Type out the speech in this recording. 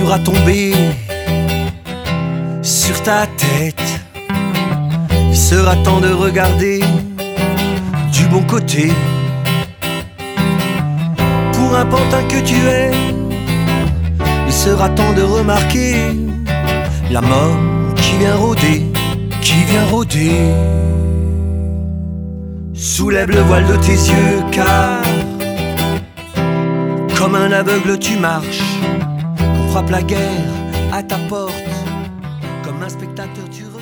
sera tombé sur ta tête. Il sera temps de regarder du bon côté. Pour un pantin que tu es, il sera temps de remarquer la mort qui vient rôder, qui vient rôder. Soulève le voile de tes yeux, car comme un aveugle tu marches. On frappe la guerre à ta porte, comme un spectateur tu regardes.